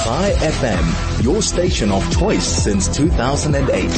Chai FM, your station of choice since 2008.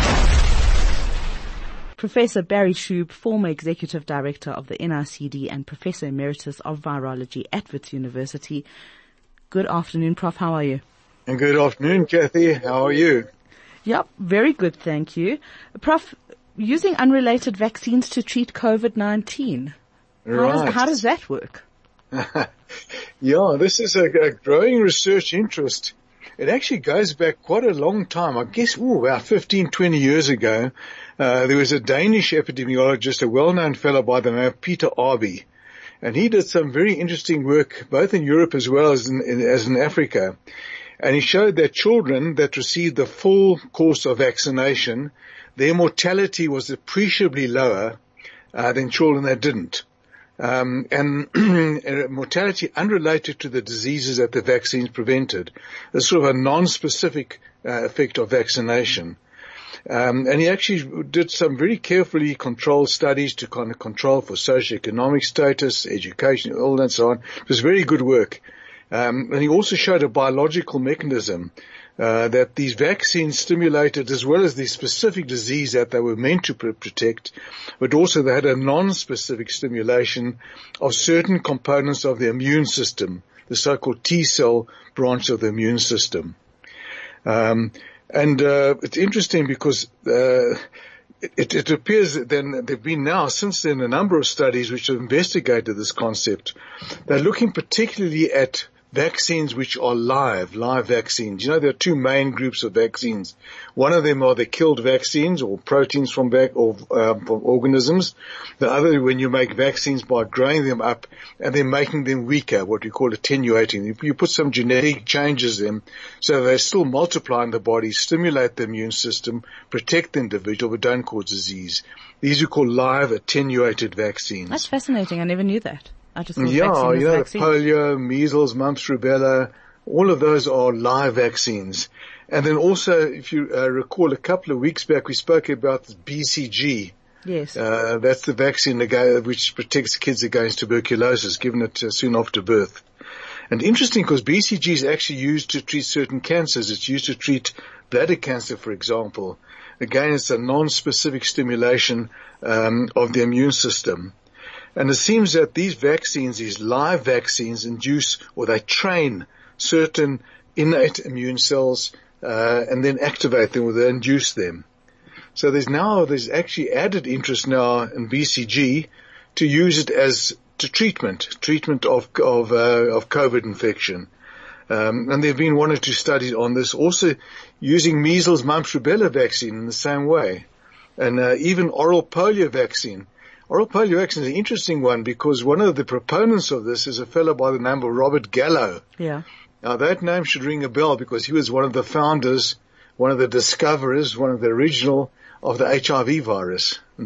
Professor Barry Shube, former Executive Director of the NICD and Professor Emeritus of Virology at Wits University. Good afternoon, Prof. How are you? And good afternoon, Kathy. How are you? Yep, very good, thank you. Prof, using unrelated vaccines to treat COVID-19. Right. How does that work? Yeah, this is a growing research interest. It actually goes back quite a long time. I guess, about 15, 20 years ago, there was a Danish epidemiologist, a well-known fellow by the name of Peter Arby. And he did some very interesting work, both in Europe as well as in Africa. And he showed that children that received the full course of vaccination, their mortality was appreciably lower than children that didn't. And mortality unrelated to the diseases that the vaccines prevented. It's sort of a non-specific effect of vaccination. And he actually did some very carefully controlled studies to kind of control for socioeconomic status, education, all that and so on. It was very good work. And he also showed a biological mechanism that these vaccines stimulated, as well as the specific disease that they were meant to protect, but also they had a non-specific stimulation of certain components of the immune system, the so-called T-cell branch of the immune system. It's interesting because it appears that then there have been now, since then, a number of studies which have investigated this concept. They're looking particularly at vaccines which are live vaccines. You know, there are two main groups of vaccines. One of them are the killed vaccines or proteins from organisms. The other, when you make vaccines by growing them up and then making them weaker, what we call attenuating. You put some genetic changes in so they still multiply in the body, stimulate the immune system, protect the individual, but don't cause disease. These we call live attenuated vaccines. That's fascinating. I never knew that. I just thought vaccine polio, measles, mumps, rubella, all of those are live vaccines. And then also, if you recall, a couple of weeks back, we spoke about BCG. Yes. That's the vaccine which protects kids against tuberculosis, given it soon after birth. And interesting because BCG is actually used to treat certain cancers. It's used to treat bladder cancer, for example. Again, it's a non-specific stimulation of the immune system. And it seems that these vaccines, these live vaccines, induce or they train certain innate immune cells and then activate them or they induce them. So there's actually added interest now in BCG to use it as treatment of COVID infection. And there have been one or two studies on this, also using measles, mumps, rubella vaccine in the same way, and even oral polio vaccine. Oral polio vaccine is an interesting one because one of the proponents of this is a fellow by the name of Robert Gallo. Yeah. Now that name should ring a bell because he was one of the founders, one of the discoverers, one of the original of the HIV virus in the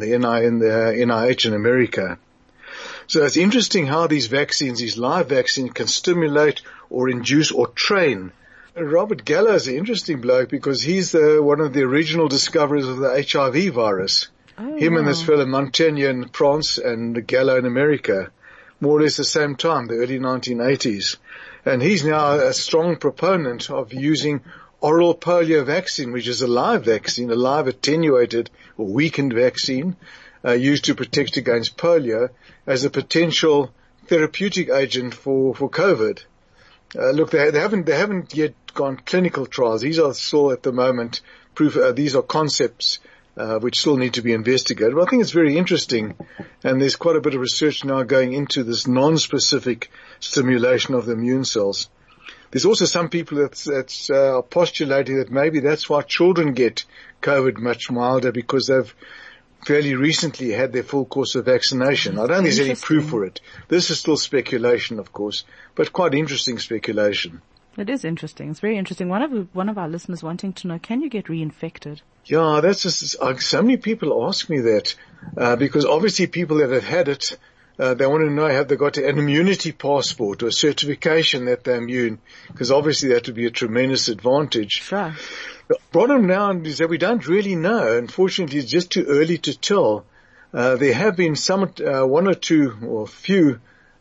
NIH in America. So it's interesting how these vaccines, these live vaccines, can stimulate or induce or train. Robert Gallo is an interesting bloke because he's one of the original discoverers of the HIV virus. Him and this fellow Montaigne in France and Gallo in America, more or less the same time, the early 1980s. And he's now a strong proponent of using oral polio vaccine, which is a live vaccine, a live attenuated or weakened vaccine, used to protect against polio as a potential therapeutic agent for COVID. Look, they haven't yet gone clinical trials. These are still at the moment these are concepts which still need to be investigated. But I think it's very interesting, and there's quite a bit of research now going into this non-specific stimulation of the immune cells. There's also some people that are postulating that maybe that's why children get COVID much milder, because they've fairly recently had their full course of vaccination. I don't think there's any proof for it. This is still speculation, of course, but quite interesting speculation. It is interesting. It's very interesting. One of our listeners wanting to know, can you get reinfected? Yeah, that's just, so many people ask me that, because obviously people that have had it, they want to know, have they got an immunity passport or a certification that they're immune? Because obviously that would be a tremendous advantage. Sure. The bottom line is that we don't really know. Unfortunately, it's just too early to tell. There have been one or two or few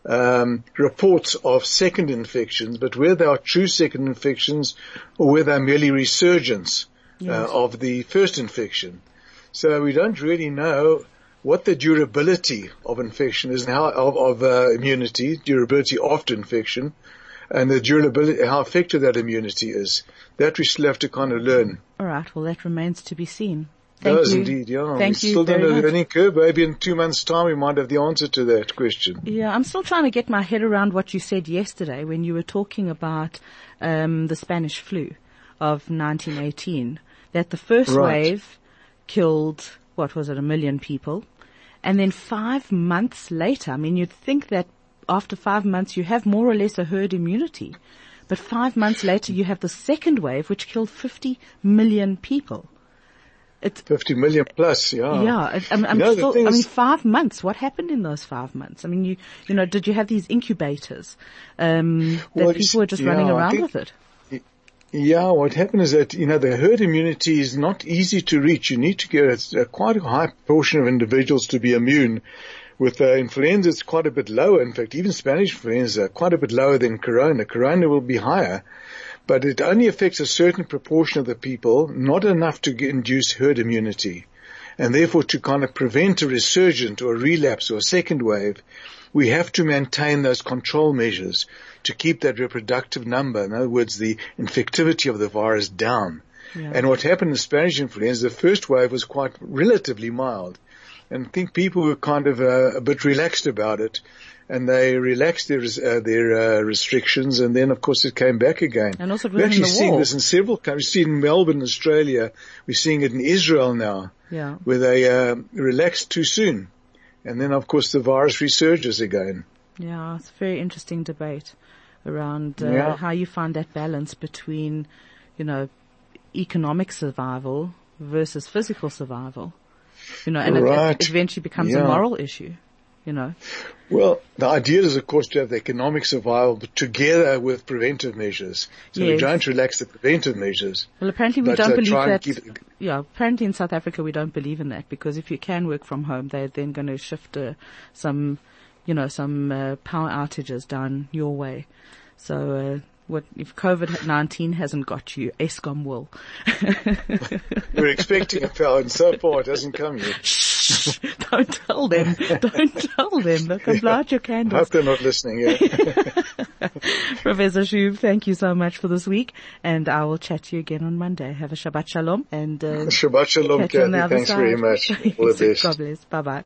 reports of second infections, but whether they are true second infections or whether they're merely resurgence of the first infection. So we don't really know what the durability of infection is and how of immunity, durability after infection, and the durability, how effective that immunity is. That we still have to kind of learn. All right. Well, that remains to be seen. Thank Does you. Indeed, yeah. Thank you still very don't know much. the learning curve. Maybe in 2 months' time we might have the answer to that question. Yeah, I'm still trying to get my head around what you said yesterday when you were talking about the Spanish flu of 1918, that the first wave killed, 1 million people. And then 5 months later, I mean, you'd think that after 5 months you have more or less a herd immunity. But 5 months later you have the second wave which killed 50 million people. 50 million plus, yeah. Yeah, I'm still, 5 months. What happened in those 5 months? I mean, you know, did you have these incubators, that people were just running around with it? Yeah, what happened is that, the herd immunity is not easy to reach. You need to get quite a high proportion of individuals to be immune. With influenza, it's quite a bit lower. In fact, even Spanish influenza, quite a bit lower than corona. Corona will be higher, but it only affects a certain proportion of the people, not enough to induce herd immunity. And therefore, to kind of prevent a resurgent or a relapse or a second wave, we have to maintain those control measures to keep that reproductive number, in other words, the infectivity of the virus down. Yeah. And what happened in Spanish influenza, the first wave was quite relatively mild. And I think people were kind of a bit relaxed about it, and they relaxed their restrictions, and then of course it came back again. And also we're actually seeing this in several countries. We're seeing it in Melbourne, Australia. We're seeing it in Israel now, where they relaxed too soon, and then of course the virus resurges again. Yeah, it's a very interesting debate around how you find that balance between, economic survival versus physical survival. And it eventually becomes a moral issue, Well, the idea is, of course, to have the economic survival, but together with preventive measures. So we don't relax the preventive measures. Well, apparently we don't believe that. Apparently in South Africa we don't believe in that, because if you can work from home, they're then going to shift some power outages down your way. So, what if COVID-19 hasn't got you? Eskom will. We're expecting a power, and so far it hasn't come yet. Shh! Don't tell them. Don't tell them. They can blow out your candles. I hope they're not listening. Yeah. Professor Shub, thank you so much for this week, and I will chat to you again on Monday. Have a Shabbat Shalom, and Shabbat Shalom, Kathy. Thanks very much. All the best. God bless. Bye bye.